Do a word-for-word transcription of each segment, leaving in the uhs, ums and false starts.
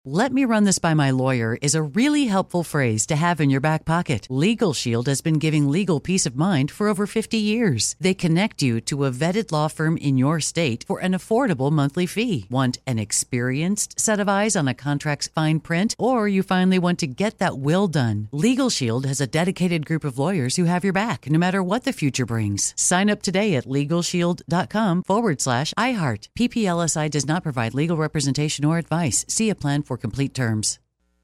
"Let me run this by my lawyer" is a really helpful phrase to have in your back pocket. Legal Shield has been giving legal peace of mind for over fifty years. They connect you to a vetted law firm in your state for an affordable monthly fee. Want an experienced set of eyes on a contract's fine print? Or you finally want to get that will done? Legal Shield has a dedicated group of lawyers who have your back, no matter what the future brings. Sign up today at LegalShield.com forward slash iHeart. P P L S I does not provide legal representation or advice. See a plan for complete terms.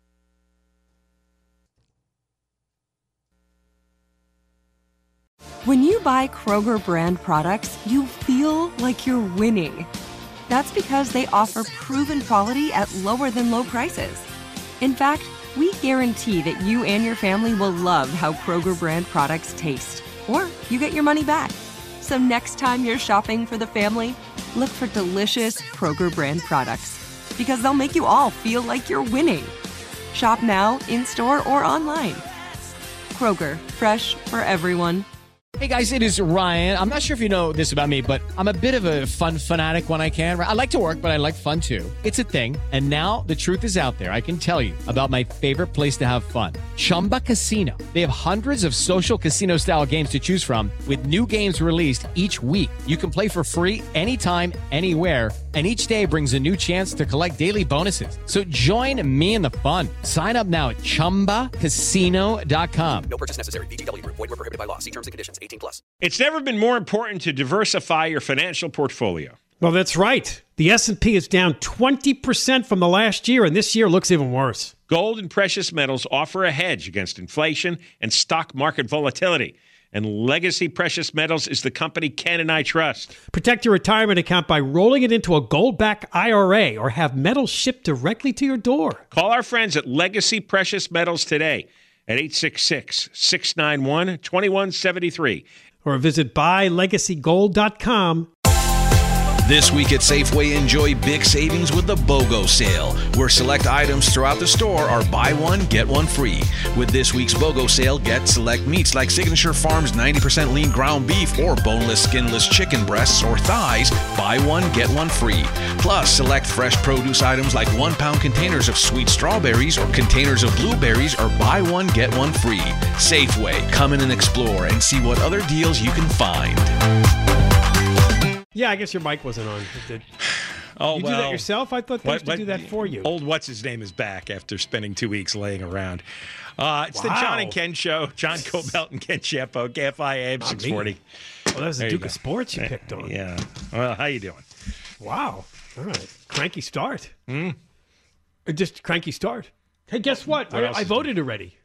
When you buy Kroger brand products, you feel like you're winning. That's because they offer proven quality at lower than low prices. In fact, we guarantee that you and your family will love how Kroger brand products taste, or you get your money back. So next time you're shopping for the family, look for delicious Kroger brand products, because they'll make you all feel like you're winning. Shop now, in-store, or online. Kroger, fresh for everyone. Hey guys, it is Ryan. I'm not sure if you know this about me, but I'm a bit of a fun fanatic when I can. I like to work, but I like fun too. It's a thing. And now the truth is out there. I can tell you about my favorite place to have fun. Chumba Casino. They have hundreds of social casino style games to choose from with new games released each week. You can play for free anytime, anywhere. And each day brings a new chance to collect daily bonuses. So join me in the fun. Sign up now at Chumba Casino dot com. No purchase necessary. V G W. Void where prohibited by law. See terms and conditions. eighteen plus. It's never been more important to diversify your financial portfolio. Well, that's right. The S and P is down twenty percent from the last year, and this year looks even worse. Gold and precious metals offer a hedge against inflation and stock market volatility. And Legacy Precious Metals is the company Ken and I trust. Protect your retirement account by rolling it into a gold-backed I R A or have metals shipped directly to your door. Call our friends at Legacy Precious Metals today at eight six six, six nine one, two one seven three. Or visit buy legacy gold dot com. This week at Safeway, enjoy big savings with the BOGO sale, where select items throughout the store are buy one, get one free. With this week's BOGO sale, get select meats like Signature Farms ninety percent lean ground beef or boneless, skinless chicken breasts or thighs, buy one, get one free. Plus, select fresh produce items like one-pound containers of sweet strawberries or containers of blueberries or buy one, get one free. Safeway, come in and explore and see what other deals you can find. Yeah, I guess your mic wasn't on. Did oh, you well, do that yourself? I thought they what, used to what, do that for you. Old what's-his-name is back after spending two weeks laying around. Uh, it's wow. the John and Ken Show. John Cobelt and Ken Chapo, K F I A M six forty. Well, that was the there Duke of Sports you picked on. Yeah. Well, how you doing? Wow. All right. Cranky start. Mm. Just cranky start. Hey, guess what? what I, I voted already.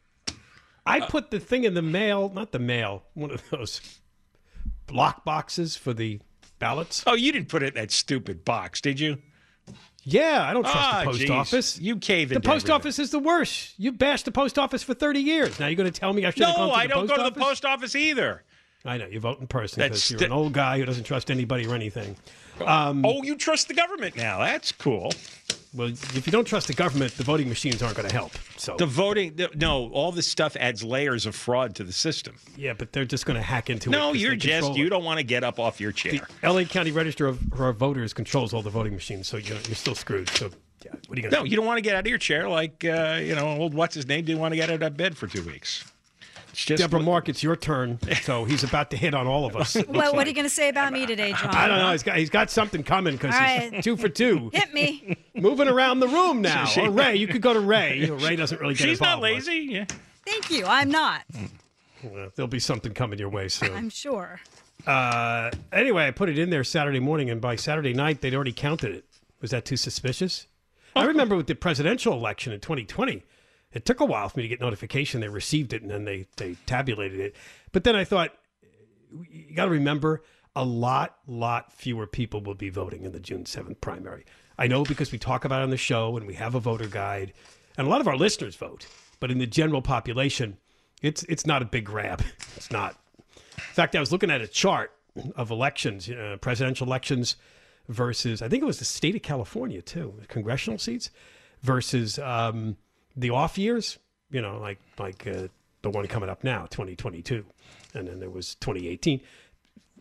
I uh, put the thing in the mail, not the mail, one of those block boxes for the ballots. Oh, you didn't put it in that stupid box, did you? Yeah, I don't trust oh, the post geez. office. You cave into The post everything. office is the worst. You bashed the post office for thirty years. Now you're going to tell me I should have No, gone to I the don't post go to office? the post office either. I know, you vote in person That's because you're sti- an old guy who doesn't trust anybody or anything. Um, oh, you trust the government now. That's cool. Well, if you don't trust the government, the voting machines aren't going to help. So The voting, the, no, all this stuff adds layers of fraud to the system. Yeah, but they're just going to hack into it. No, 'cause you're they just, control you it. don't want to get up off your chair. The L A County Register of of Voters controls all the voting machines, so you're, you're still screwed. So, yeah, what are you going to No, do? you don't want to get out of your chair like, uh, you know, old what's-his-name didn't want to get out of bed for two weeks. It's just Deborah Mark, it's your turn. So he's about to hit on all of us. Well, what like. are you going to say about me today, John? I don't know. He's got he's got something coming because All he's right. two for two. Hit me. Moving around the room now. She- Or Ray, you could go to Ray. Ray doesn't really get She's not involved much. lazy. Yeah. Thank you. I'm not. Well, there'll be something coming your way soon. I'm sure. Uh, anyway, I put it in there Saturday morning, and by Saturday night, they'd already counted it. Was that too suspicious? I remember with the presidential election in twenty twenty, it took a while for me to get notification they received it, and then they, they tabulated it. But then I thought, you got to remember, a lot, lot fewer people will be voting in the June seventh primary. I know because we talk about it on the show, and we have a voter guide, and a lot of our listeners vote. But in the general population, it's it's not a big grab. It's not. In fact, I was looking at a chart of elections, uh, presidential elections versus, I think it was the state of California too, congressional seats versus um, the off years, you know, like like uh, the one coming up now, twenty twenty-two. And then there was twenty eighteen.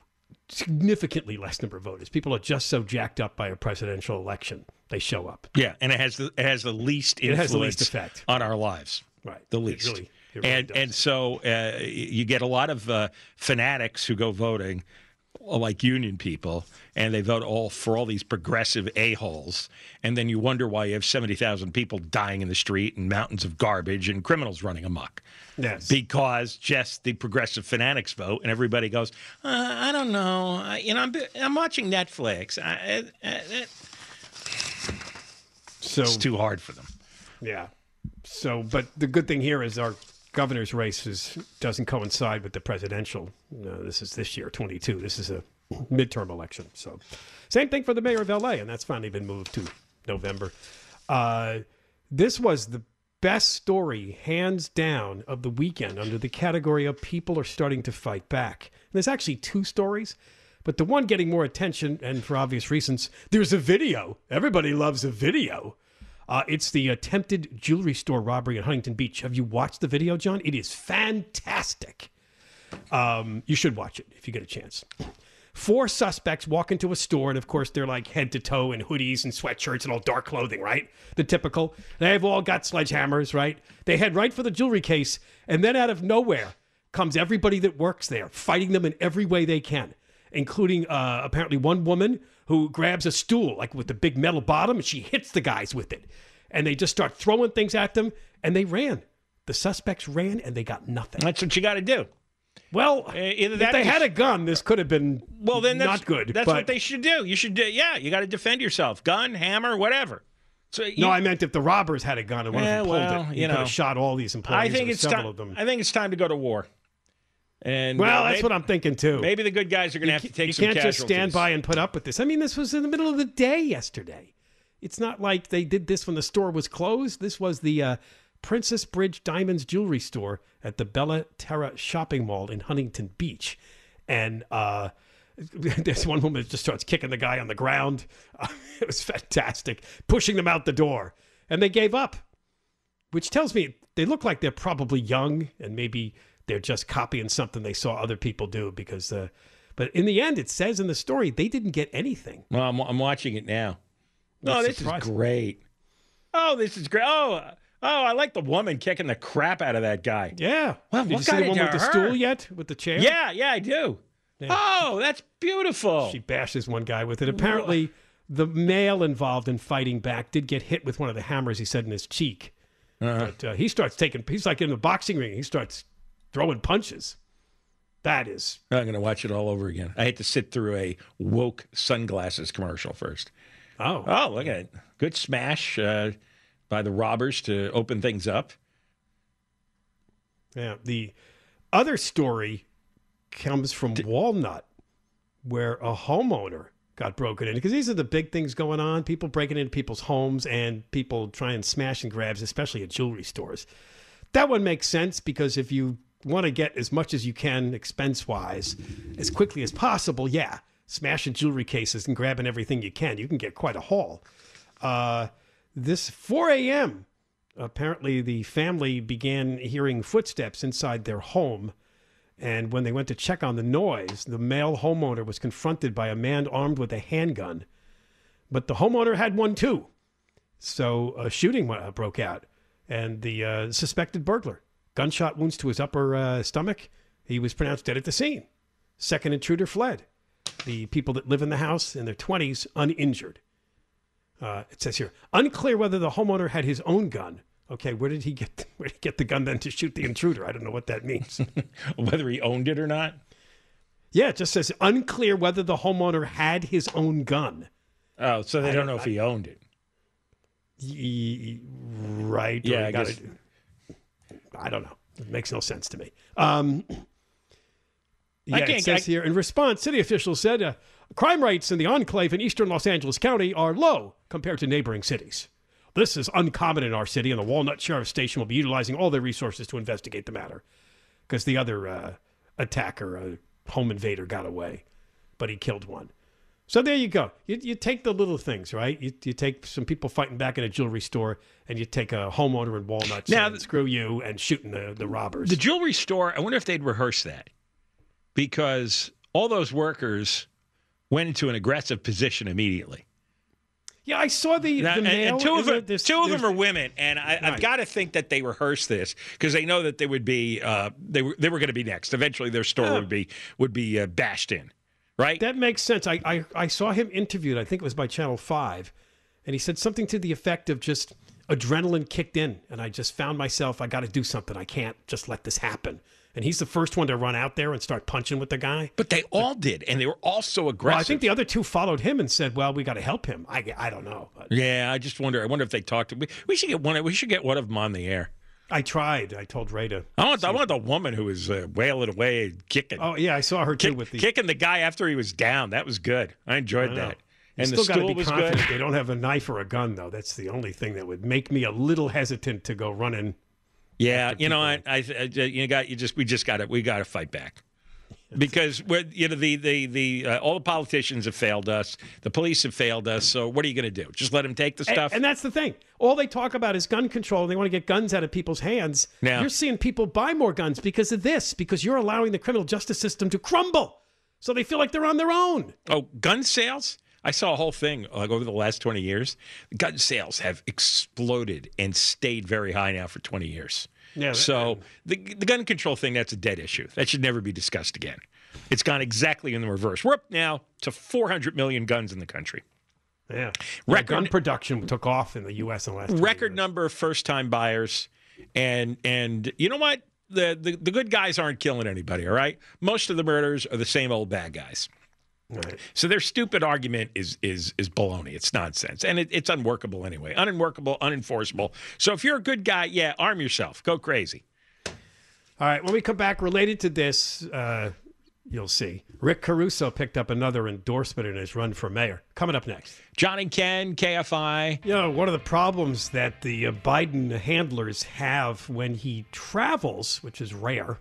significantly less number of voters. People are just so jacked up by a presidential election, they show up. Yeah, and it has the it has the least influence It has the least effect on our lives. Right, the It least. really- it really and does. and so uh, you get a lot of uh, fanatics who go voting, like union people, and they vote all for all these progressive a-holes, and then you wonder why you have seventy thousand people dying in the street and mountains of garbage and criminals running amok. Yes. Because just the progressive fanatics vote, and everybody goes, uh, I don't know, I, you know, I'm, I'm watching Netflix. I, I, I, So it's too hard for them. Yeah. So, but the good thing here is our governor's race is, doesn't coincide with the presidential. No, this is this year, twenty-two. This is a midterm election. So, same thing for the mayor of L A, and that's finally been moved to November. Uh, this was the best story, hands down, of the weekend under the category of people are starting to fight back. And there's actually two stories, but the one getting more attention, and for obvious reasons, there's a video. Everybody loves a video. Uh, it's the attempted jewelry store robbery in Huntington Beach. Have you watched the video, John? It is fantastic. Um, you should watch it if you get a chance. Four suspects walk into a store, and of course, they're like head to toe in hoodies and sweatshirts and all dark clothing, right? The typical. They've all got sledgehammers, right? They head right for the jewelry case, and then out of nowhere comes everybody that works there, fighting them in every way they can, including uh, apparently one woman who grabs a stool, like with the big metal bottom, and she hits the guys with it. And they just start throwing things at them, and they ran. The suspects ran, and they got nothing. That's what you got to do. Well, Uh, either if that they or- had a gun, this could have been Well, then that's not good. That's but, what they should do. You should do. Yeah, you got to defend yourself. Gun, hammer, whatever. So you, No, I meant if the robbers had a gun and one Yeah, of them pulled well, it, you you could know. have shot all these employees. I think or it's several time. of them. I think it's time to go to war. And Well, uh, that's maybe, what I'm thinking too. Maybe the good guys are going to have to take you some can't casualties. just stand by and put up with this. I mean, this was in the middle of the day yesterday. It's not like they did this when the store was closed. This was the uh, Princess Bridge Diamonds jewelry store at the Bella Terra shopping mall in Huntington Beach. And uh, there's one woman that just starts kicking the guy on the ground. Uh, it was fantastic, pushing them out the door. And they gave up, which tells me they look like they're probably young and maybe they're just copying something they saw other people do because, uh, but in the end, it says in the story, they didn't get anything. Well, I'm, I'm watching it now. No, That's this surprising. is great. Oh, this is great. Oh, uh, oh, I like the woman kicking the crap out of that guy. Yeah. Well, Did what you see got the one into with the her? stool yet? With the chair? Yeah, yeah, I do. Oh, that's beautiful. She bashes one guy with it. Apparently, the male involved in fighting back did get hit with one of the hammers, he said, in his cheek. Uh-huh. But uh, he starts taking, he's like in the boxing ring. He starts throwing punches. That is. I'm going to watch it all over again. I hate to sit through a woke sunglasses commercial first. Oh. Oh, look at it. Good smash uh, by the robbers to open things up. Yeah. The other story comes from Walnut, where a homeowner got broken in. Because these are the big things going on. People breaking into people's homes and people trying smash and grabs, especially at jewelry stores. That one makes sense because if you want to get as much as you can expense-wise as quickly as possible, yeah, smashing jewelry cases and grabbing everything you can, you can get quite a haul. Uh, this four a.m., apparently the family began hearing footsteps inside their home. And when they went to check on the noise, the male homeowner was confronted by a man armed with a handgun. But the homeowner had one too. So a shooting uh, broke out. And the uh, suspected burglar, gunshot wounds to his upper uh, stomach, he was pronounced dead at the scene. Second intruder fled. The people that live in the house in their twenties, uninjured. Uh, it says here, unclear whether the homeowner had his own gun. Okay, where did he get where did he get the gun then to shoot the intruder? I don't know what that means. Whether he owned it or not? Yeah, it just says unclear whether the homeowner had his own gun. Oh, so they I don't don't- know if I- he owned it. Y- right? Yeah, or I he got guess- it- I don't know. It makes no sense to me. Um, yeah, I it can't- says I- here, in response, city officials said uh, crime rates in the enclave in eastern Los Angeles County are low compared to neighboring cities. This is uncommon in our city, and the Walnut Sheriff Station will be utilizing all their resources to investigate the matter. Because the other uh, attacker, a home invader, got away, but he killed one. So there you go. You, you take the little things, right? You, you take some people fighting back in a jewelry store, and you take a homeowner in Walnut Now, saying, screw you, and shooting the, the robbers. The jewelry store, I wonder if they'd rehearse that. Because all those workers went into an aggressive position immediately. Yeah, I saw the, Now, the and, mail. and two of Isn't them, it? There's- two of them there's- are women, and I, I've Right. got to think that they rehearsed this because they know that they would be uh, they were they were going to be next. Eventually, their store Yeah. would be would be uh, bashed in, right? That makes sense. I, I, I saw him interviewed, I think it was by Channel five, and he said something to the effect of just adrenaline kicked in, and I just found myself, I got to do something. I can't just let this happen. And he's the first one to run out there and start punching with the guy. But they all did, and they were all so aggressive. Well, I think the other two followed him and said, well, we got to help him. I, I don't know. But Yeah, I just wonder. I wonder if they talked to. We, we should get one. We should get one of them on the air. I tried. I told Ray to. I want. I want the woman who was uh, wailing away, and kicking. Oh, yeah, I saw her too Kick, with the. kicking the guy after he was down. That was good. I enjoyed I know. that. You And the still got to stool be was confident good. they don't have a knife or a gun, though. That's the only thing that would make me a little hesitant to go running. Yeah, after you know, I, people. I, I, you got, you just, we just got to, we got to fight back, because we're, you know, the, the, the, uh, all the politicians have failed us, the police have failed us. So what are you going to do? Just let them take the And, stuff? and that's the thing. All they talk about is gun control, and they want to get guns out of people's hands. Now- You're seeing people buy more guns because of this, because you're allowing the criminal justice system to crumble. So they feel like they're on their own. Oh, gun sales? I saw a whole thing like over the last twenty years. Gun sales have exploded and stayed very high now for twenty years. Yeah, so the, the gun control thing, that's a dead issue. That should never be discussed again. It's gone exactly in the reverse. We're up now to four hundred million guns in the country. Yeah. Record- gun production took off in the U S in the last twenty Record years. number of first-time buyers. And and you know what? The, the, the good guys aren't killing anybody, all right? Most of the murders are the same old bad guys. Right. So their stupid argument is is is baloney. It's nonsense, and it, it's unworkable anyway. Unworkable, unenforceable. So if you're a good guy, yeah, arm yourself. Go crazy. All right, when we come back, related to this, uh, you'll see. Rick Caruso picked up another endorsement in his run for mayor. Coming up next. John and Ken, K F I. You know, one of the problems that the uh, Biden handlers have when he travels, which is rare,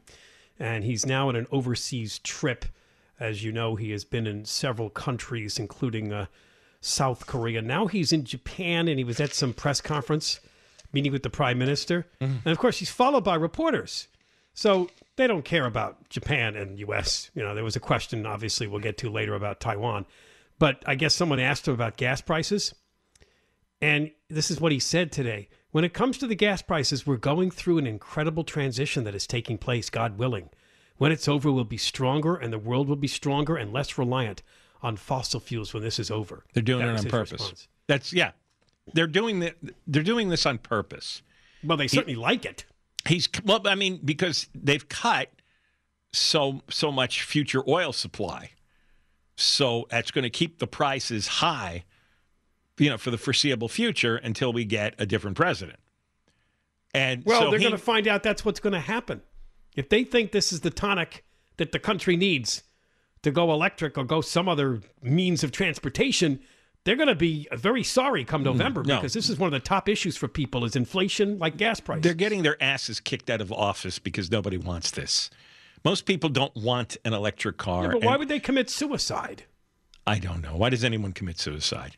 and he's now on an overseas trip. As you know, he has been in several countries, including uh, South Korea. Now he's in Japan, and he was at some press conference meeting with the prime minister. Mm-hmm. And, of course, he's followed by reporters. So they don't care about Japan and U S. You know, there was a question, obviously, we'll get to later about Taiwan. But I guess someone asked him about gas prices. And this is what he said today. When it comes to the gas prices, we're going through an incredible transition that is taking place, God willing. When it's over, we'll be stronger, and the world will be stronger and less reliant on fossil fuels when this is over. They're doing That it was on his purpose. response. That's yeah. They're doing the, They're doing this on purpose. Well, they certainly like it. He's well, I mean, because they've cut so so much future oil supply, so that's going to keep the prices high, you know, for the foreseeable future until we get a different president. And Well, so they're he- going to find out that's what's going to happen. If they think this is the tonic that the country needs to go electric or go some other means of transportation, they're going to be very sorry come November no. because this is one of the top issues for people is inflation like gas prices. They're getting their asses kicked out of office because nobody wants this. Most people don't want an electric car. Yeah, but why and- would they commit suicide? I don't know. Why does anyone commit suicide?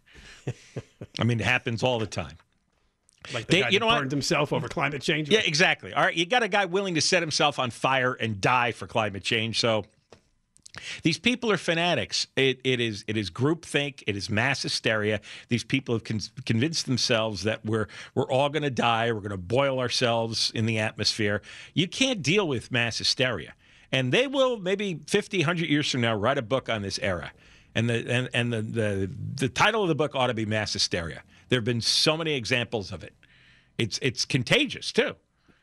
I mean, it happens all the time. Like the They- guy you that know what? burned himself over climate change? Yeah, exactly. All right, you got a guy willing to set himself on fire and die for climate change. So these people are fanatics. It, it is it is groupthink. It is mass hysteria. These people have con- convinced themselves that we're we're all going to die. We're going to boil ourselves in the atmosphere. You can't deal with mass hysteria. And they will maybe fifty, one hundred years from now write a book on this era. And the and, and the, the the title of the book ought to be Mass Hysteria. There have been so many examples of it. It's it's contagious too.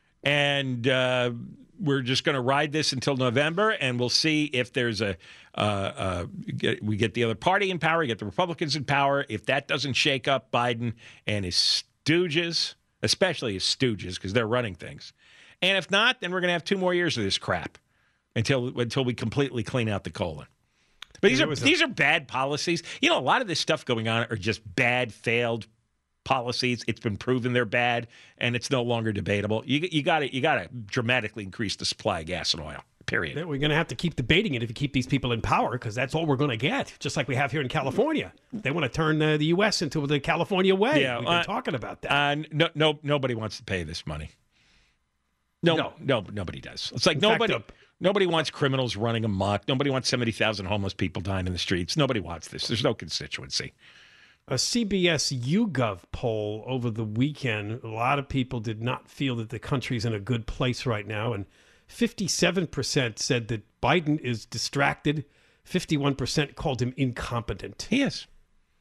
And uh, we're just going to ride this until November, and we'll see if there's a uh, uh, get, we get the other party in power, get the Republicans in power. If that doesn't shake up Biden and his stooges, especially his stooges, because they're running things. And if not, then we're going to have two more years of this crap until until we completely clean out the colon. But these There are was a- these are bad policies. You know, a lot of this stuff going on are just bad, failed policies. It's been proven they're bad, and it's no longer debatable. You you got to you got to dramatically increase the supply of gas and oil. Period. We're going to have to keep debating it if you keep these people in power because that's all we're going to get, just like we have here in California. They want to turn uh, the U S into the California way. Yeah, We've been uh, talking about that. Uh, no, no, nobody wants to pay this money. No, No. no, nobody does. It's like In fact, nobody. uh, Nobody wants criminals running amok. Nobody wants seventy thousand homeless people dying in the streets. Nobody wants this. There's no constituency. A C B S YouGov poll over the weekend, a lot of people did not feel that the country's in a good place right now, and fifty-seven percent said that Biden is distracted. fifty-one percent called him incompetent. He is.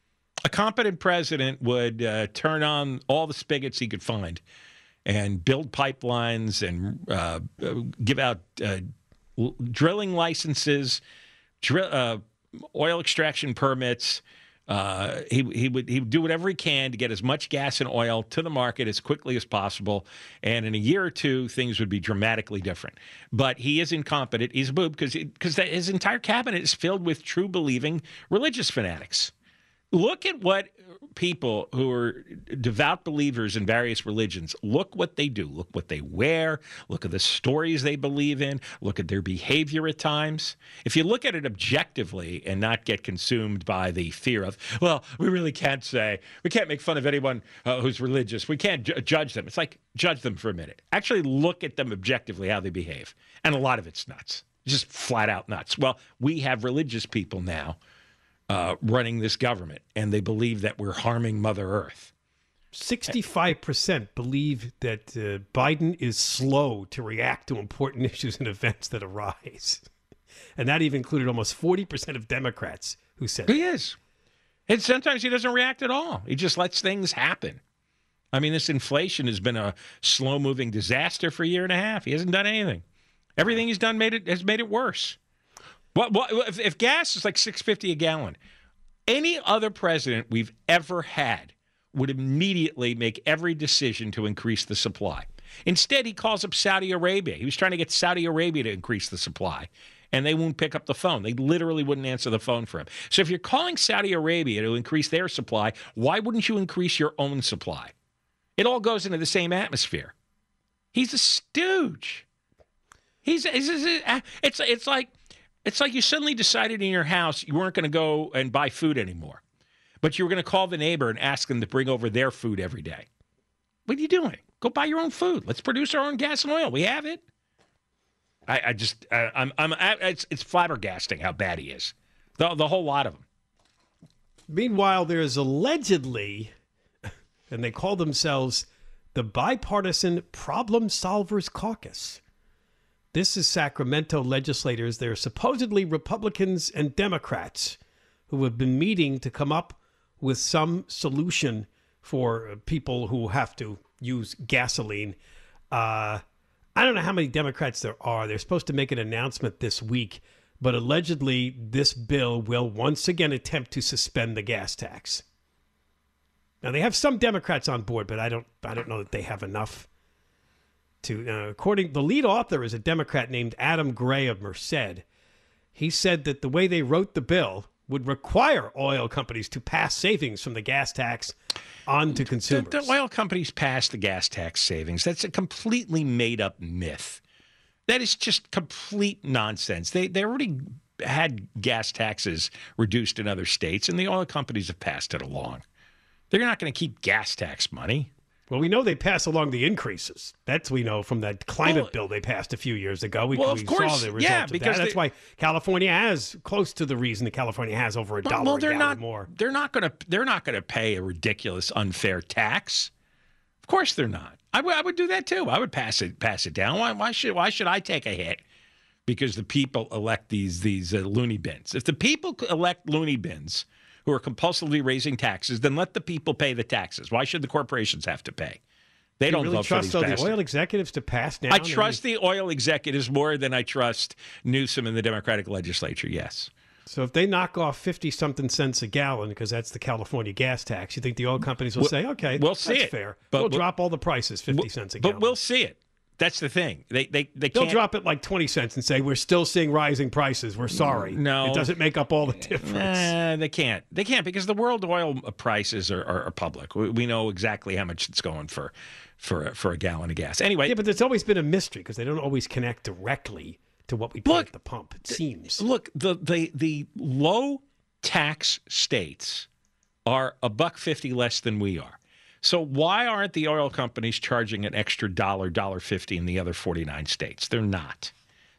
A competent president would uh, turn on all the spigots he could find and build pipelines and uh, give out uh, l- drilling licenses, dr- uh, oil extraction permits. Uh, he he would he would do whatever he can to get as much gas and oil to the market as quickly as possible, and in a year or two, things would be dramatically different. But he is incompetent. He's a boob because because his entire cabinet is filled with true believing religious fanatics. Look at what people who are devout believers in various religions, look what they do. Look what they wear. Look at the stories they believe in. Look at their behavior at times. If you look at it objectively and not get consumed by the fear of, well, we really can't say, we can't make fun of anyone uh, who's religious. We can't ju- judge them. It's like, judge them for a minute. Actually look at them objectively, how they behave. And a lot of it's nuts. Just flat out nuts. Well, we have religious people now Uh, running this government, and they believe that we're harming Mother Earth. sixty-five percent believe that uh, Biden is slow to react to important issues and events that arise. And that even included almost forty percent of Democrats who said He is. And sometimes he doesn't react at all. He just lets things happen. I mean, this inflation has been a slow-moving disaster for a year and a half. He hasn't done anything. Everything he's done made it has made it worse. What, what, if, if gas is like six fifty a gallon, any other president we've ever had would immediately make every decision to increase the supply. Instead, he calls up Saudi Arabia. He was trying to get Saudi Arabia to increase the supply, and they won't pick up the phone. They literally wouldn't answer the phone for him. So if you're calling Saudi Arabia to increase their supply, why wouldn't you increase your own supply? It all goes into the same atmosphere. He's a stooge. He's, he's, he's it's it's like It's like you suddenly decided in your house you weren't going to go and buy food anymore, but you were going to call the neighbor and ask them to bring over their food every day. What are you doing? Go buy your own food. Let's produce our own gas and oil. We have it. I, I just, I, I'm, I'm, it's, it's flabbergasting how bad he is. The, the whole lot of them. Meanwhile, there's allegedly, and they call themselves the Bipartisan Problem Solvers Caucus. This is Sacramento legislators. They're supposedly Republicans and Democrats who have been meeting to come up with some solution for people who have to use gasoline. Uh, I don't know how many Democrats there are. They're supposed to make an announcement this week, but allegedly this bill will once again attempt to suspend the gas tax. Now, they have some Democrats on board, but I don't, I don't know that they have enough. To, uh, according, the lead author is a Democrat named Adam Gray of Merced. He said that the way they wrote the bill would require oil companies to pass savings from the gas tax on to consumers. The, the oil companies pass the gas tax savings. That's a completely made-up myth. That is just complete nonsense. They they already had gas taxes reduced in other states, and the oil companies have passed it along. They're not going to keep gas tax money. Well, we know they pass along the increases. That's we know from that climate well, bill they passed a few years ago. We, well, we of course, saw the result yeah, of because that. That's they, why California has close to the reason that California has over a dollar well, a they're gallon not, more. They're not going to. They're not going to pay a ridiculous, unfair tax. Of course, they're not. I would. I would do that too. I would pass it. Pass it down. Why? Why should? Why should I take a hit? Because the people elect these these uh, loony bins. If the people elect loony bins who are compulsively raising taxes, then let the people pay the taxes. Why should the corporations have to pay? They you don't really vote trust for these the bastards. oil executives to pass down? I trust the oil executives more than I trust Newsom in the Democratic legislature, yes. So if they knock off fifty-something cents a gallon, because that's the California gas tax, you think the oil companies will we'll, say, okay, we'll that's see it, fair. But we'll, we'll drop all the prices fifty we'll, cents a gallon. But we'll see it. That's the thing. They they they They'll can't drop it like twenty cents and say, we're still seeing rising prices. We're sorry. No. It doesn't make up all the difference. Nah, they can't. They can't because the world oil prices are, are, are public. We, we know exactly how much it's going for for, for a gallon of gas. Anyway. Yeah, but there's always been a mystery because they don't always connect directly to what we pay look, at the pump, it seems. Look, the, the, the low tax states are a buck fifty less than we are. So why aren't the oil companies charging an extra dollar, dollar fifty in the other forty-nine states? They're not.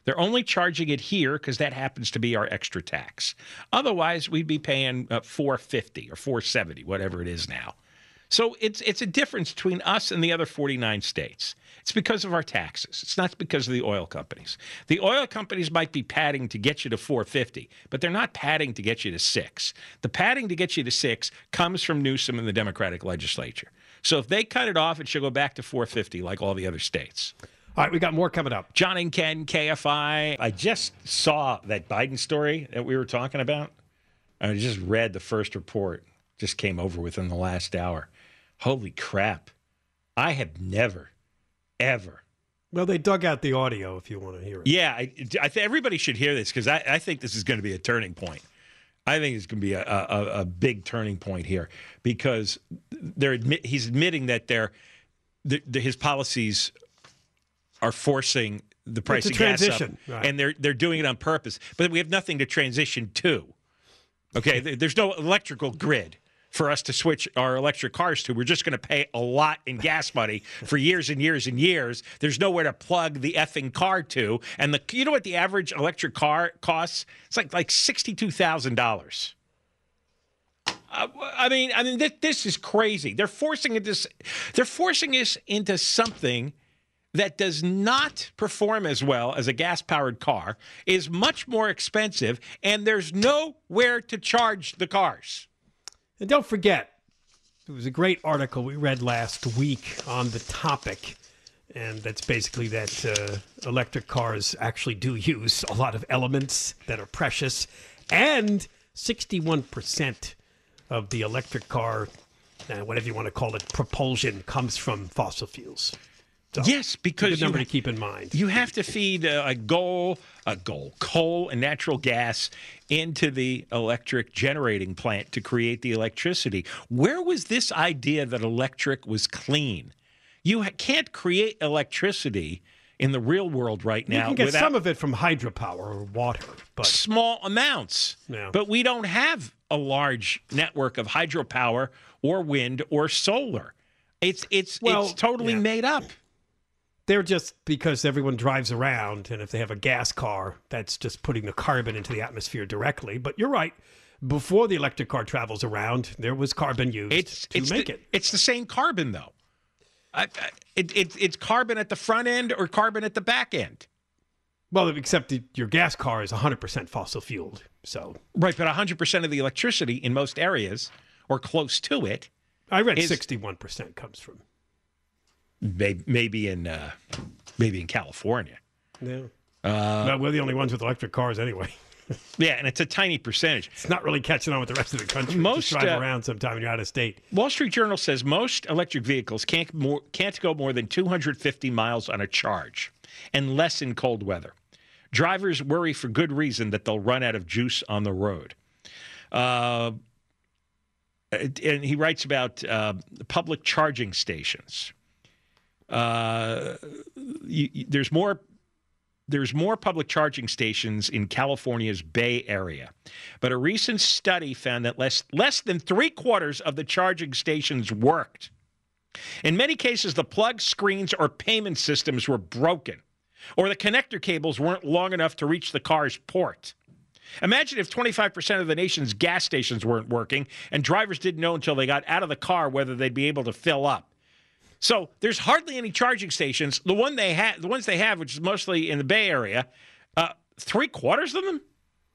They're only charging it here because that happens to be our extra tax. Otherwise, we'd be paying uh, four fifty or four seventy, whatever it is now. So it's it's a difference between us and the other forty-nine states. It's because of our taxes. It's not because of the oil companies. The oil companies might be padding to get you to four fifty, but they're not padding to get you to six. The padding to get you to six comes from Newsom and the Democratic legislature. So if they cut it off, it should go back to four fifty like all the other states. All right, we got more coming up. John and Ken, K F I. I just saw that Biden story that we were talking about. I just read the first report. Just came over within the last hour. Holy crap. I have never, ever. Well, they dug out the audio if you want to hear it. Yeah, I, I th- everybody should hear this because I, I think this is going to be a turning point. I think it's going to be a, a, a big turning point here because they're admit, he's admitting that they're, the, the, his policies are forcing the price It's of a gas transition, up, right. and they're they're doing it on purpose. But we have nothing to transition to. Okay, there's no electrical grid for us to switch our electric cars to. We're just going to pay a lot in gas money for years and years and years. There's nowhere to plug the effing car to. And the you know what the average electric car costs? It's like like sixty-two thousand dollars. Uh, I mean, I mean, this, this is crazy. They're forcing it. This, they're forcing us into something that does not perform as well as a gas-powered car, is much more expensive, and there's nowhere to charge the cars. And don't forget, there was a great article we read last week on the topic, and that's basically that uh, electric cars actually do use a lot of elements that are precious, and sixty-one percent of the electric car, uh, whatever you want to call it, propulsion comes from fossil fuels. So, yes, because good number you, to keep in mind. You have to feed a, a goal, a goal, coal and natural gas into the electric generating plant to create the electricity. Where was this idea that electric was clean? You ha- can't create electricity in the real world right now. You can get without some of it from hydropower or water, but small amounts. Yeah. But we don't have a large network of hydropower or wind or solar. It's it's Well, it's totally yeah. made up. they're just because everyone drives around, and if they have a gas car, that's just putting the carbon into the atmosphere directly. But you're right. Before the electric car travels around, there was carbon used It's, to it's make the, it. It's the same carbon, though. I, I, it, it, it's carbon at the front end or carbon at the back end. Well, except that your gas car is one hundred percent fossil fueled. So Right, but one hundred percent of the electricity in most areas, or close to it, I read is- sixty-one percent comes from. may, maybe in uh, maybe in California. Yeah. Uh, well, we're the only ones with electric cars anyway. Yeah, and it's a tiny percentage. It's not really catching on with the rest of the country. Most, Just drive uh, around sometime when you're out of state. Wall Street Journal says most electric vehicles can't more can't go more than two hundred fifty miles on a charge, and less in cold weather. Drivers worry for good reason that they'll run out of juice on the road. Uh, and he writes about uh, public charging stations. Uh, you, you- there's more. There's more public charging stations in California's Bay Area. But a recent study found that less, less than three quarters of the charging stations worked. In many cases, the plug screens or payment systems were broken, or the connector cables weren't long enough to reach the car's port. Imagine if twenty-five percent of the nation's gas stations weren't working and drivers didn't know until they got out of the car whether they'd be able to fill up. So there's hardly any charging stations. The one they have, the ones they have, which is mostly in the Bay Area, uh, three quarters of them,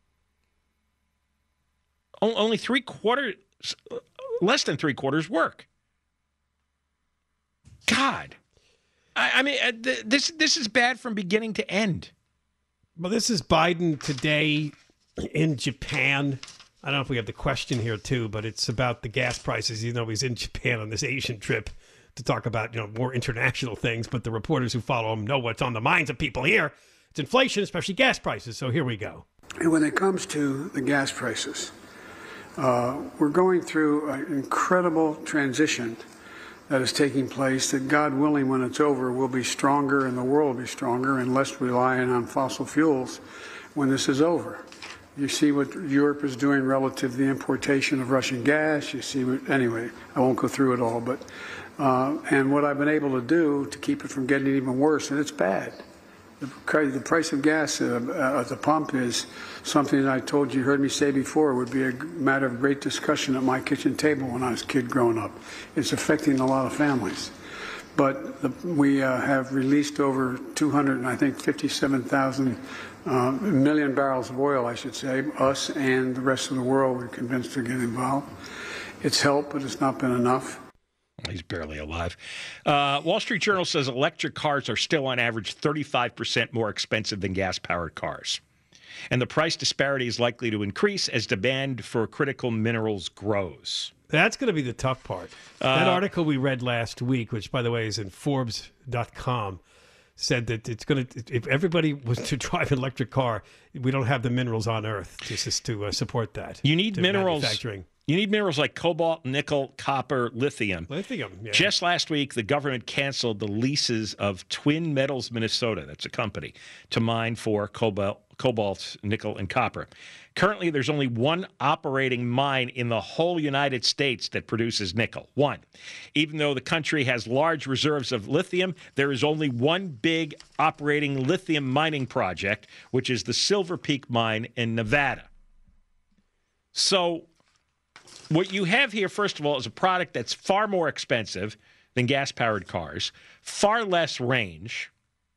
o- only three quarters, less than three quarters work. God, I, I mean, uh, th- this this is bad from beginning to end. Well, this is Biden today in Japan. I don't know if we have the question here, too, but it's about the gas prices. You know, he's in Japan on this Asian trip to talk about, you know, more international things, but the reporters who follow him know what's on the minds of people here. It's inflation, especially gas prices. So here we go. And when it comes to the gas prices, uh, we're going through an incredible transition that is taking place that, God willing, when it's over, will be stronger and the world will be stronger and less reliant on fossil fuels when this is over. You see what Europe is doing relative to the importation of Russian gas. You see what, anyway, I won't go through it all, but Uh, and what I've been able to do to keep it from getting even worse, and it's bad. The, the price of gas uh, at the pump is something that I told you, heard me say before, would be a matter of great discussion at my kitchen table when I was a kid growing up. It's affecting a lot of families. But the, we uh, have released over two hundred, I think, fifty-seven thousand uh, million barrels of oil, I should say. Us and the rest of the world, we're convinced to get involved. It's helped, but it's not been enough. He's barely alive. Uh, Wall Street Journal says electric cars are still on average thirty-five percent more expensive than gas-powered cars. And the price disparity is likely to increase as demand for critical minerals grows. That's going to be the tough part. Uh, that article we read last week, which, by the way, is in Forbes dot com, said that it's going to, if everybody was to drive an electric car, we don't have the minerals on Earth just to uh, support that. You need minerals. Manufacturing. You need minerals like cobalt, nickel, copper, lithium. Lithium, yeah. Just last week, the government canceled the leases of Twin Metals Minnesota, that's a company, to mine for cobalt, cobalt, nickel, and copper. Currently, there's only one operating mine in the whole United States that produces nickel. One. Even though the country has large reserves of lithium, there is only one big operating lithium mining project, which is the Silver Peak mine in Nevada. So what you have here, first of all, is a product that's far more expensive than gas-powered cars, far less range.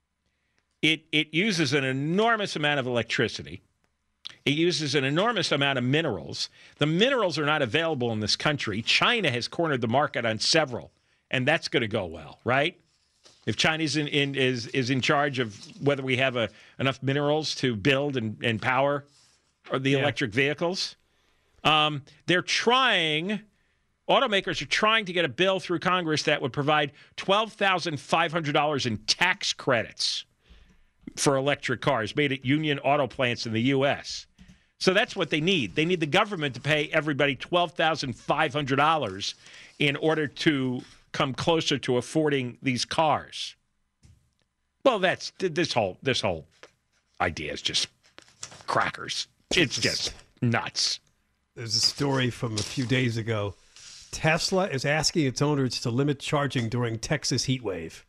It it uses an enormous amount of electricity. It uses an enormous amount of minerals. The minerals are not available in this country. China has cornered the market on several, and that's going to go well, right? If China's in, in, is, is in charge of whether we have a, enough minerals to build and, and power or the yeah. electric vehicles. Um, they're trying, automakers are trying to get a bill through Congress that would provide twelve thousand five hundred dollars in tax credits for electric cars made at union auto plants in the U S So that's what they need. They need the government to pay everybody twelve thousand five hundred dollars in order to come closer to affording these cars. Well, that's this whole this whole idea is just crackers. It's just nuts. There's a story from a few days ago. Tesla is asking its owners to limit charging during Texas heat wave.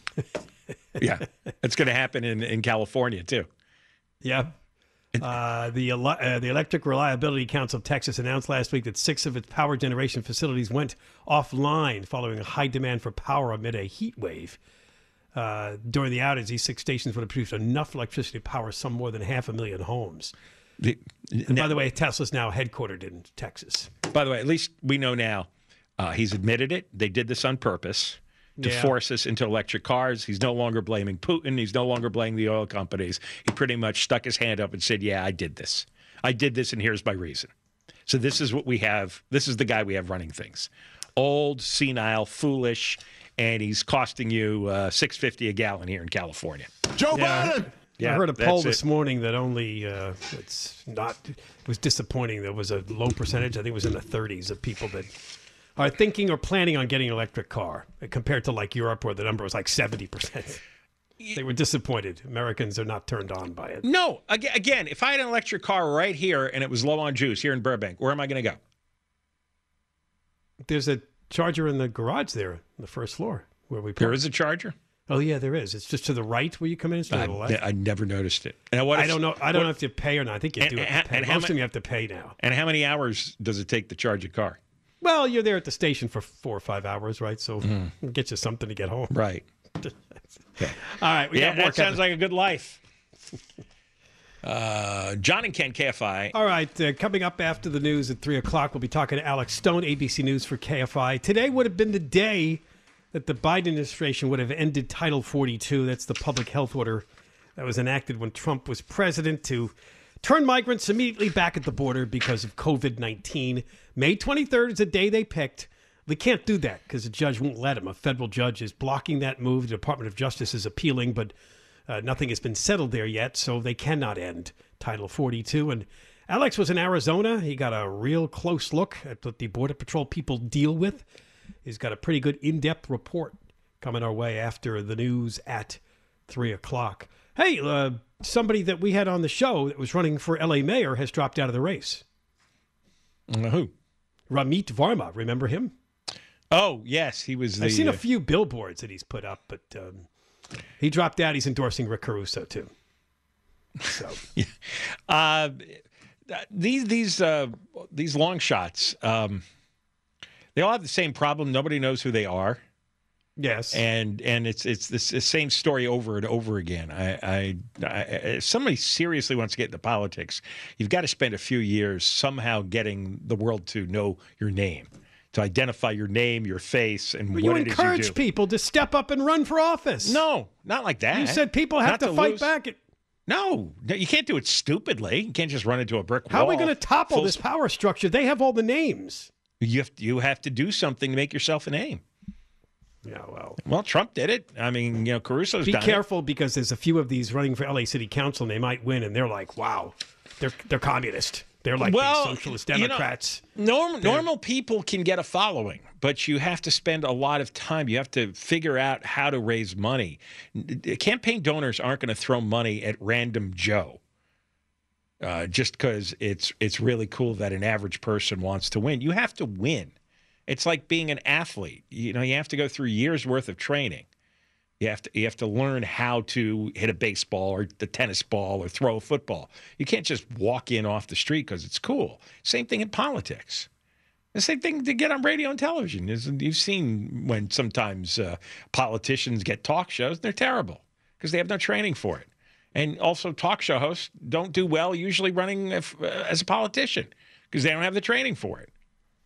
Yeah, it's going to happen in, in California, too. Yeah. Uh, the, uh, the Electric Reliability Council of Texas announced last week that six of its power generation facilities went offline following a high demand for power amid a heat wave. Uh, during the outage, these six stations would have produced enough electricity to power some more than half a million homes. The, and by the way, Tesla's now headquartered in Texas. By the way, at least we know now uh, he's admitted it. They did this on purpose to yeah. force us into electric cars. He's no longer blaming Putin. He's no longer blaming the oil companies. He pretty much stuck his hand up and said, yeah, I did this. I did this, and here's my reason. So this is what we have. This is the guy we have running things. Old, senile, foolish, and he's costing you uh, six fifty a gallon here in California. Joe yeah. Biden! Yeah, I heard a poll this it. morning that only uh, it's not. It was disappointing. There was a low percentage. I think it was in the thirties of people that are thinking or planning on getting an electric car, compared to like Europe, where the number was like seventy percent. They were disappointed. Americans are not turned on by it. No, again, if I had an electric car right here and it was low on juice here in Burbank, where am I going to go? There's a charger in the garage there, on the first floor where we. Park. There is a charger. Oh yeah, there is. It's just to the right where you come in. It's to I, the left. I never noticed it. And what if, I don't know. I don't what, know if you pay or not. I think you and, do. Have to pay. And Most how, of them you have to pay now. And how many hours does it take to charge a car? Well, you're there at the station for four or five hours, right? So mm. it'll get you something to get home. Right. Okay. All right. We yeah, got more that sounds coming. Like a good life. uh, John and Ken, K F I. All right. Uh, coming up after the news at three o'clock, we'll be talking to Alex Stone, A B C News for K F I. Today would have been the day that the Biden administration would have ended Title forty-two. That's the public health order that was enacted when Trump was president to turn migrants immediately back at the border because of COVID nineteen. May twenty-third is the day they picked. They can't do that because the judge won't let them. A federal judge is blocking that move. The Department of Justice is appealing, but uh, nothing has been settled there yet, so they cannot end Title forty-two. And Alex was in Arizona. He got a real close look at what the Border Patrol people deal with. He's got a pretty good in-depth report coming our way after the news at three o'clock. Hey, uh, somebody that we had on the show that was running for L A mayor has dropped out of the race. Uh, who? Ramit Varma. Remember him? Oh, yes. He was the... I've seen uh, a few billboards that he's put up, but um, He dropped out. He's endorsing Rick Caruso, too. So, yeah. uh, these these uh, these long shots, um, they all have the same problem. Nobody knows who they are. Yes, and and it's it's this, the same story over and over again. I, I, I if somebody seriously wants to get into politics, you've got to spend a few years somehow getting the world to know your name, to identify your name, your face, and but what you it is you encourage do. people to step up and run for office. No, not like that. You said people have Not to, to fight lose. back. At, No, no, you can't do it stupidly. You can't just run into a brick wall. how are we going to topple full this sp- power structure? They have all the names. You have to, you have to do something to make yourself a name. Yeah, well. Well, Trump did it. I mean, you know, Caruso's Be done careful because there's a few of these running for L A City Council and they might win and they're like, wow, they're they're communist. They're like Well, these socialist you know, Democrats. Norm, normal people can get a following, but you have to spend a lot of time. You have to figure out how to raise money. Campaign donors aren't going to throw money at random Joe uh, just because it's it's really cool that an average person wants to win. You have to win. It's like being an athlete. You know, you have to go through years worth of training. You have to you have to learn how to hit a baseball or the tennis ball or throw a football. You can't just walk in off the street because it's cool. Same thing in politics. The same thing to get on radio and television. You've seen when sometimes uh, politicians get talk shows, they're terrible because they have no training for it. And also talk show hosts don't do well usually running if, uh, as a politician because they don't have the training for it.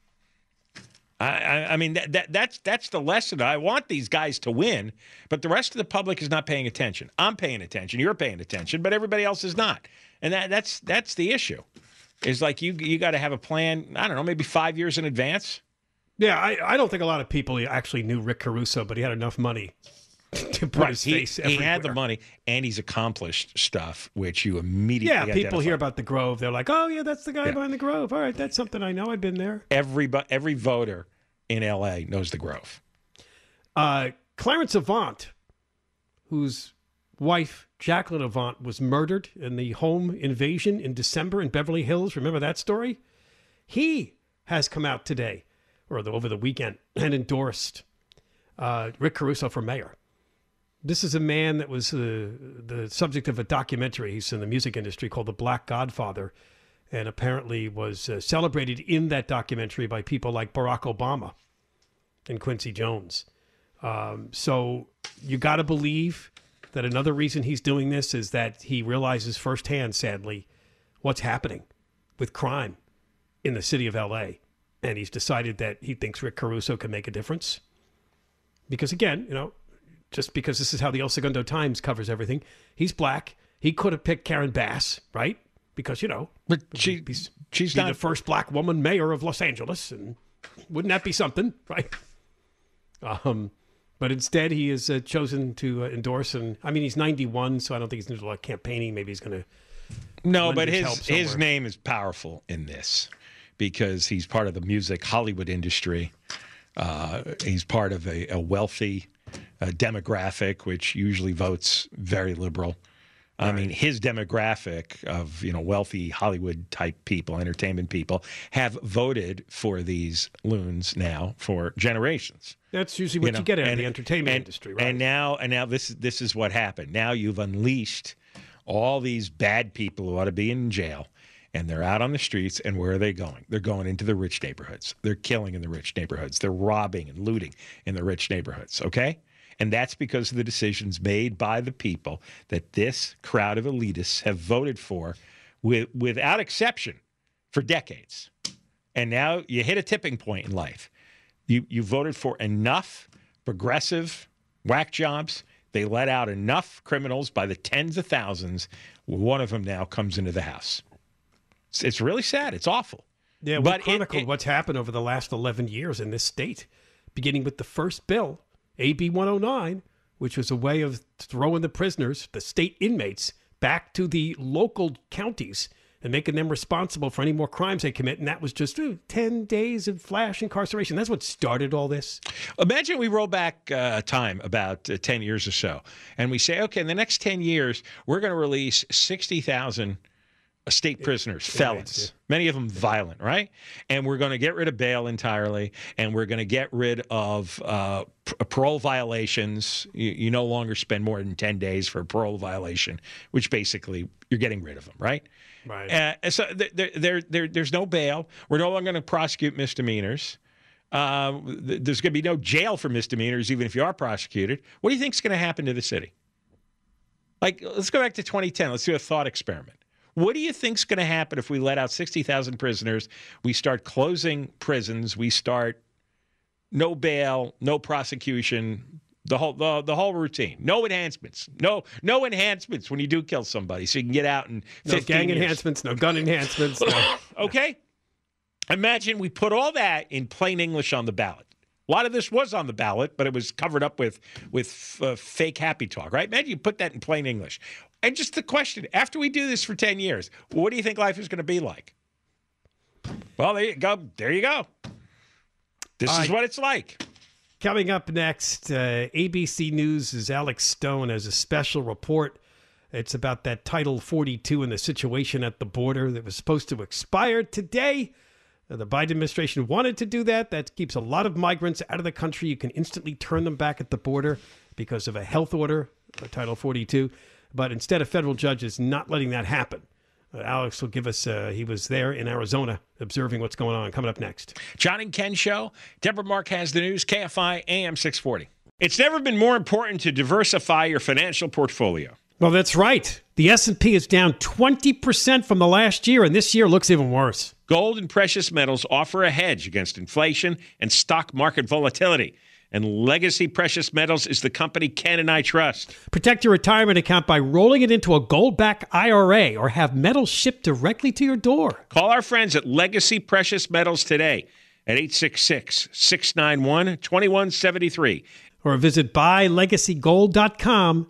I, I mean, that, that that's that's the lesson. I want these guys to win, but the rest of the public is not paying attention. I'm paying attention. You're paying attention, but everybody else is not. And that that's that's the issue. Is like you you got to have a plan, I don't know, maybe five years in advance. Yeah, I, I don't think a lot of people actually knew Rick Caruso, but he had enough money to put Right. his He, face he everywhere. had the money, and he's accomplished stuff, which you immediately Yeah, people identify. hear about the Grove. They're like, oh, yeah, that's the guy Yeah. behind the Grove. All right, that's something I know. I've been there. Every, every voter in L A knows the Grove. Uh, Clarence Avant, whose wife, Jacqueline Avant, was murdered in the home invasion in December in Beverly Hills. Remember that story? He has come out today, or the, over the weekend, and endorsed uh, Rick Caruso for mayor. This is a man that was uh, the subject of a documentary. He's in the music industry called The Black Godfather, and apparently was uh, celebrated in that documentary by people like Barack Obama and Quincy Jones. Um, so you got to believe that another reason he's doing this is that he realizes firsthand, sadly, what's happening with crime in the city of L A. And he's decided that he thinks Rick Caruso can make a difference. Because again, you know, just because this is how the El Segundo Times covers everything, he's black. He could have picked Karen Bass, right? Because, you know, but she, he's, she's be not the first black woman mayor of Los Angeles. And wouldn't that be something, right? Um, but instead, he has uh, chosen to uh, endorse. And I mean, he's ninety-one, so I don't think he's going to do a lot of campaigning. Maybe he's going to. No, but his his name is powerful in this because he's part of the music Hollywood industry. Uh, he's part of a, a wealthy uh, demographic, which usually votes very liberal. I Right. mean, his demographic of, you know, wealthy Hollywood type people, entertainment people, have voted for these loons now for generations. That's usually what you, You know, get out of and- the entertainment and- industry, right? And now, and now this this is what happened. Now you've unleashed all these bad people who ought to be in jail, and they're out on the streets. And where are they going? They're going into the rich neighborhoods. They're killing in the rich neighborhoods. They're robbing and looting in the rich neighborhoods. Okay. And that's because of the decisions made by the people that this crowd of elitists have voted for with, without exception for decades. And now you hit a tipping point in life. You, you voted for enough progressive whack jobs. They let out enough criminals by the tens of thousands. One of them now comes into the House. It's, it's really sad. It's awful. Yeah, we But it- chronicled it- what's happened over the last eleven years in this state, beginning with the first bill, A B one oh nine, which was a way of throwing the prisoners, the state inmates, back to the local counties and making them responsible for any more crimes they commit. And that was just ooh, ten days of flash incarceration. That's what started all this. Imagine we roll back uh, time about uh, ten years or so, and we say, okay, in the next ten years, we're going to release sixty thousand state prisoners, felons, many of them violent, right? And we're going to get rid of bail entirely, and we're going to get rid of uh, p- parole violations. You, you no longer spend more than ten days for a parole violation, which basically you're getting rid of them, right? Right. Uh, so there, there, there, there's no bail. We're no longer going to prosecute misdemeanors. Uh, there's going to be no jail for misdemeanors, even if you are prosecuted. What do you think is going to happen to the city? Like, let's go back to twenty ten. Let's do a thought experiment. What do you think is going to happen if we let out sixty thousand prisoners? We start closing prisons. We start no bail, no prosecution, the whole the, the whole routine. No enhancements. No no enhancements when you do kill somebody, so you can get out in no gang years. enhancements, no gun enhancements. No. Okay? Imagine we put all that in plain English on the ballot. A lot of this was on the ballot, but it was covered up with with uh, fake happy talk, right? Imagine you put that in plain English. And just the question, after we do this for ten years, what do you think life is going to be like? Well, there you go. There you go. This uh, is what it's like. Coming up next, uh, A B C News' Alex Stone has a special report. It's about that Title forty-two and the situation at the border that was supposed to expire today. Uh, the Biden administration wanted to do that. That keeps a lot of migrants out of the country. You can instantly turn them back at the border because of a health order, uh, Title forty-two. But instead, a federal judge is not letting that happen. Uh, Alex will give us, uh, he was there in Arizona observing what's going on. Coming up next. John and Ken Show. Deborah Mark has the news. K F I A M six forty. It's never been more important to diversify your financial portfolio. Well, that's right. The S and P is down twenty percent from the last year, and this year looks even worse. Gold and precious metals offer a hedge against inflation and stock market volatility. And Legacy Precious Metals is the company Ken and I trust. Protect your retirement account by rolling it into a gold-backed I R A or have metals shipped directly to your door. Call our friends at Legacy Precious Metals today at eight six six, six nine one, two one seven three. Or visit buy legacy gold dot com.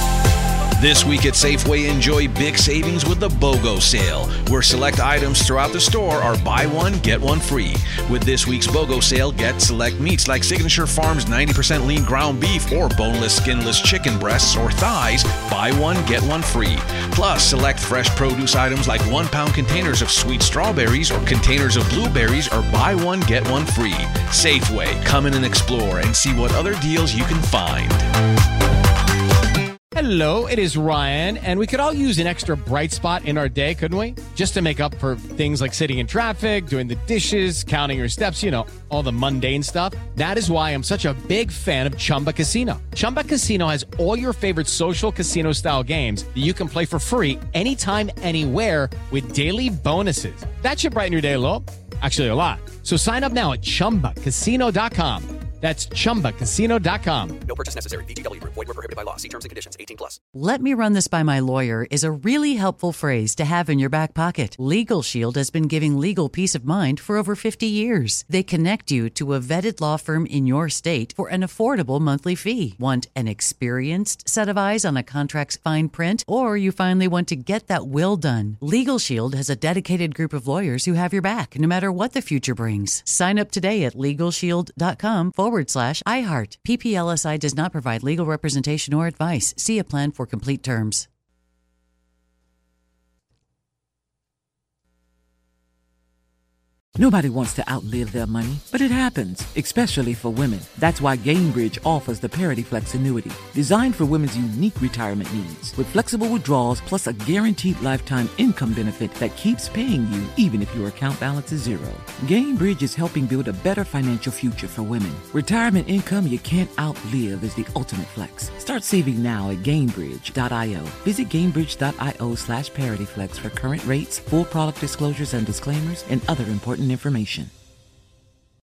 This week at Safeway, enjoy big savings with the BOGO sale, where select items throughout the store are buy one, get one free. With this week's BOGO sale, get select meats like Signature Farms ninety percent lean ground beef or boneless, skinless chicken breasts or thighs, buy one, get one free. Plus, select fresh produce items like one-pound containers of sweet strawberries or containers of blueberries are buy one, get one free. Safeway, come in and explore and see what other deals you can find. Hello, it is Ryan, and we could all use an extra bright spot in our day, couldn't we? Just to make up for things like sitting in traffic, doing the dishes, counting your steps, you know, all the mundane stuff. That is why I'm such a big fan of Chumba Casino. Chumba Casino has all your favorite social casino-style games that you can play for free anytime, anywhere with daily bonuses. That should brighten your day a little. Actually, a lot. So sign up now at chumba casino dot com. That's chumba casino dot com. No purchase necessary. V G W Group. Void where prohibited by law. See terms and conditions. eighteen plus. Let me run this by my lawyer is a really helpful phrase to have in your back pocket. Legal Shield has been giving legal peace of mind for over fifty years. They connect you to a vetted law firm in your state for an affordable monthly fee. Want an experienced set of eyes on a contract's fine print? Or you finally want to get that will done? Legal Shield has a dedicated group of lawyers who have your back, no matter what the future brings. Sign up today at legal shield dot com forward slash iHeart. P P L S I does not provide legal representation or advice. See a plan for complete terms. Nobody wants to outlive their money, but it happens, especially for women. That's why Gainbridge offers the Parity Flex annuity, designed for women's unique retirement needs. With flexible withdrawals plus a guaranteed lifetime income benefit that keeps paying you even if your account balance is zero. Gainbridge is helping build a better financial future for women. Retirement income you can't outlive is the ultimate flex. Start saving now at Gainbridge dot io. Visit Gainbridge dot io slash ParityFlex for current rates, full product disclosures and disclaimers, and other important information.